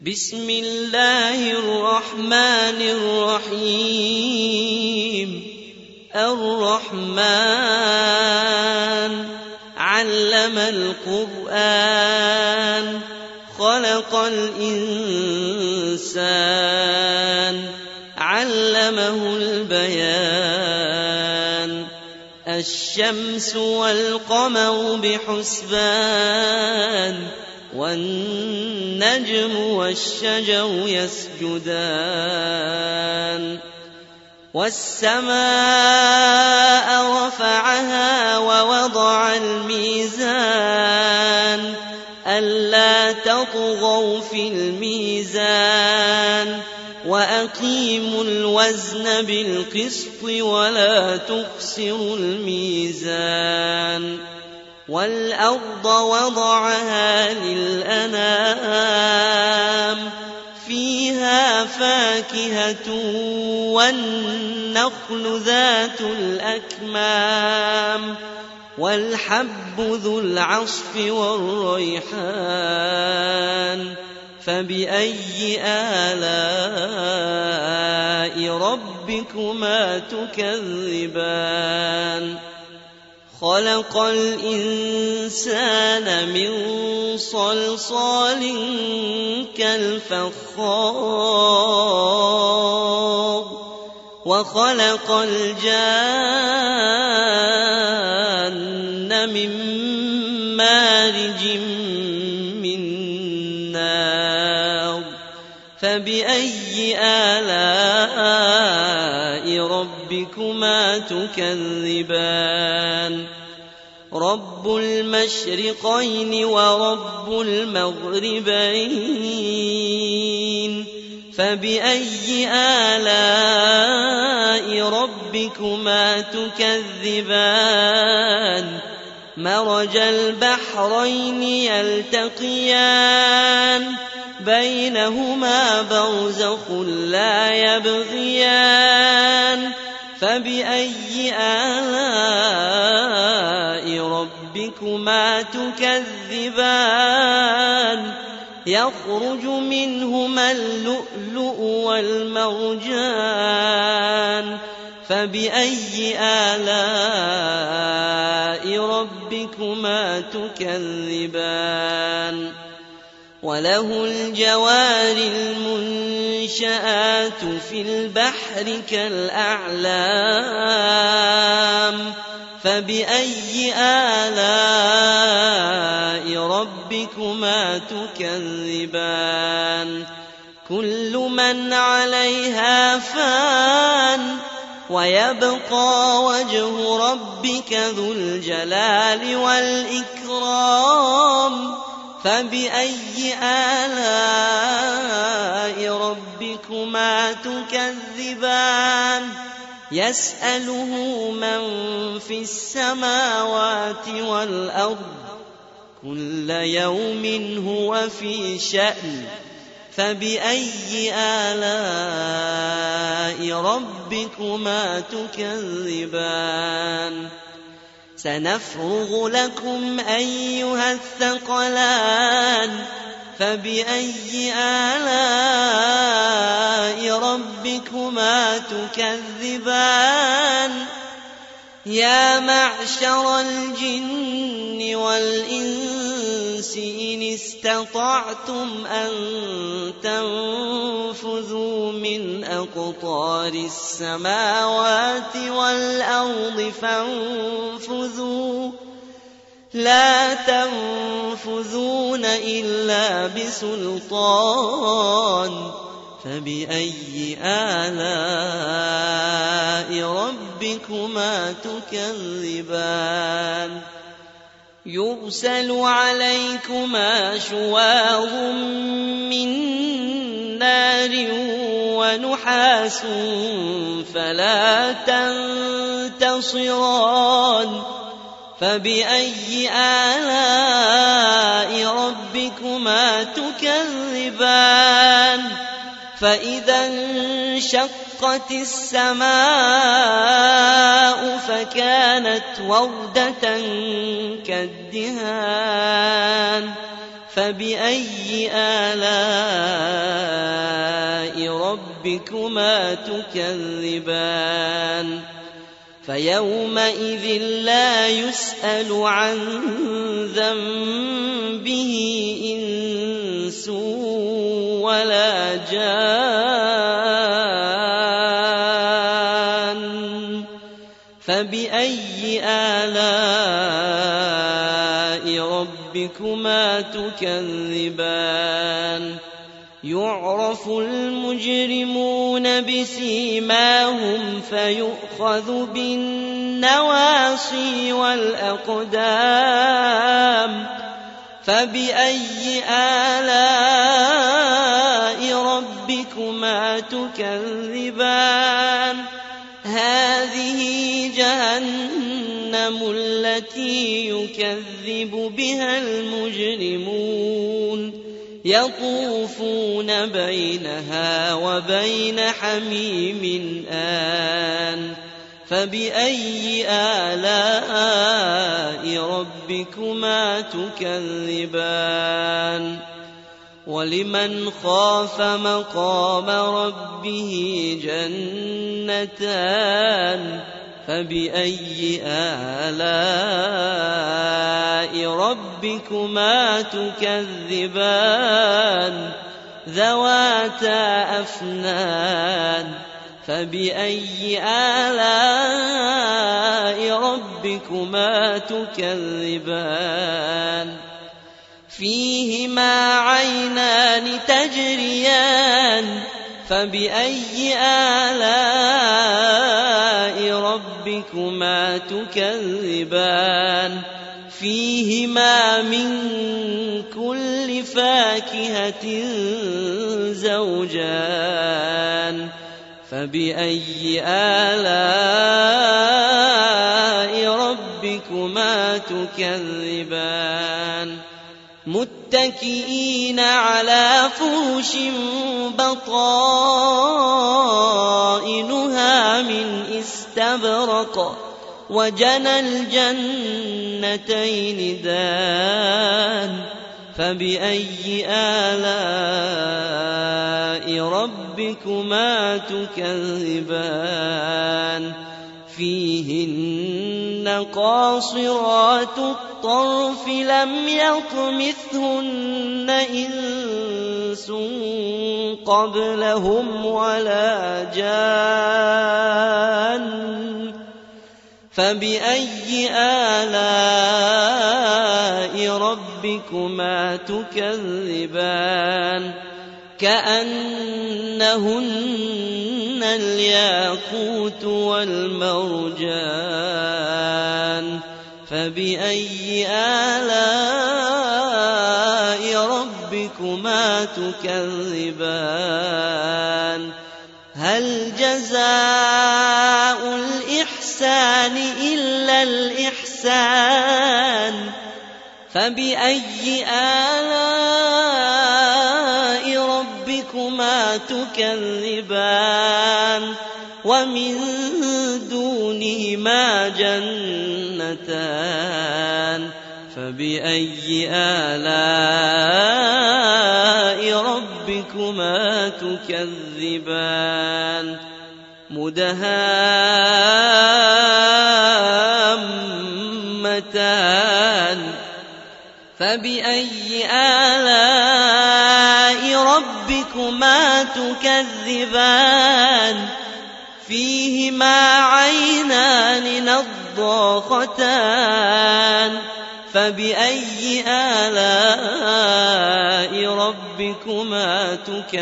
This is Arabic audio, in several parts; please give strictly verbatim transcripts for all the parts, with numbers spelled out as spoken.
بسم الله الرحمن الرحيم الرحمن علم القرآن خلق الإنسان علمه البيان الشمس والقمر بحسبان والنجم والشجر يسجدان والسماء رفعها ووضع الميزان ألا تطغوا في الميزان وأقيموا الوزن بالقسط ولا تخسروا الميزان والأرض وضعها للأنام فيها فاكهة والنخل ذات الأكمام والحب ذو العصف والريحان فبأي آلاء ربكما تكذبان خلق الإنسان من صلصال كالفخار وخلق الجان من مارج من نار فبأي آلاء ربكما تكذبان رب المشرقين ورب المغربين فبأي آلاء ربكما تكذبان مرج البحرين يلتقيان بينهما برزخ لا يبغيان فبأي آلاء ربكما تكذبان يخرج منهما اللؤلؤ والمرجان فبأي آلاء ربكما تكذبان وله الجوار المنشآت في البحر كالأعلام فبأي آلاء ربكما تكذبان كل من عليها فان ويبقى وجه ربك ذو الجلال والإكرام فبأي آلاء ربكما تكذبان يسأله من في السماوات والأرض كل يوم هو في شأن فبأي آلاء ربكما تكذبان سنفرغ لكم أيها الثقلان فبأي آلاء ربكما تكذبان يا معشر الجن والإنس إن استطعتم أن تنفذوا من أقطار السماوات والأرض فانفذوا لا تنفذون إلا بسلطان فبأي آلاء ربكما تكذبان يرسل عليكما شواظ من نار ونحاس فلا تنتصران فبأي آلاء ربكما تكذبان فإذا انشقت السماء فكانت وردة كالدهان فبأي آلاء ربكما تكذبان فيومئذ لا يسأل عن ذنبه إنس ولا جان فبأي آلاء ربكما تكذبان يعرف المجرمون بسيماهم فيؤخذ بالنواصي والأقدام فبأي آلاء ربكما تكذبان هذه جهنم التي يكذب بها المجرمون يطوفون بينها وبين حميم آن فبأي آلاء ربكما تكذبان ولمن خاف مقام ربه جنتان فبأي آلاء ربكما تكذبان ذواتا أفنان فبأي آلاء ربكما تكذبان فيهما عينان تجريان فبأي آلاء ربكما تكذبان فيهما من كل فاكهة زوجان فبأي آلاء ربكما تكذبان متكئين على فرش بطائنها من استبرق وجنى الجنتين دان فبأي آلاء ربكما تكذبان فيهن قاصرات الطرف لم يطمثهن إنس قبلهم ولا جان فبأي آلاء ربكما تكذبان كأنهن الياقوت والمرجان فبأي آلاء ربكما تكذبان هل جزاء الإحسان إلا الإحسان فبأي آلاء ربكما تكذبان ومن دونهما جنتان فبأي آلاء ربكما تكذبان مدهامتان فبأي آلاء ربكما تكذبان فيهما عينان نضاختان فبأي آلاء ربكما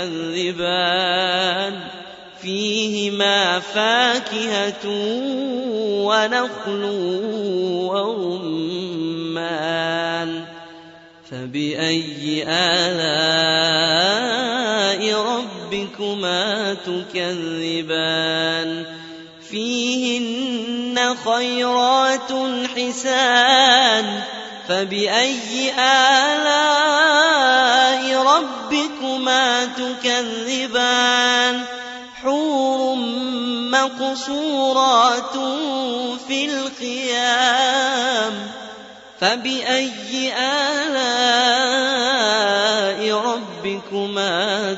تكذبان فيهما فاكهة ونخل ورمان فبأي آلاء ربكما تكذبان فيهن خيرات حسان فبأي آلاء ربكما تكذبان حور مقصورات في الخيام فبأي آلاء ربكما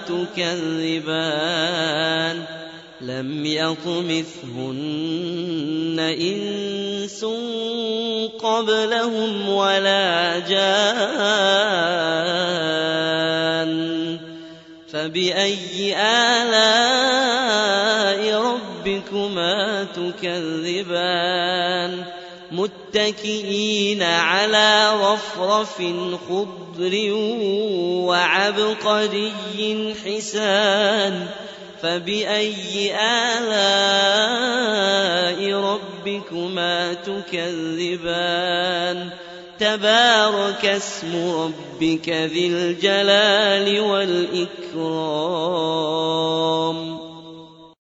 تكذبان لم يطمثهن إنس قبلهم ولا جان فبأي آلاء ربكما تكذبان متكئين على رفرف خضر وعبقري حسان فبأي آلاء ربكما تكذبان تبارك اسم ربك ذي الجلال والإكرام